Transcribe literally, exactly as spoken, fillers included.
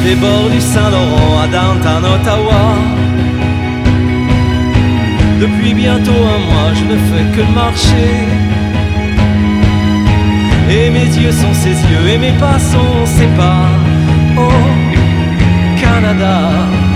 des bords du Saint-Laurent à Downtown Ottawa. Depuis bientôt un mois, je ne fais que marcher. Et mes yeux sont ses yeux et mes pas sont ses pas. Oh, Canada.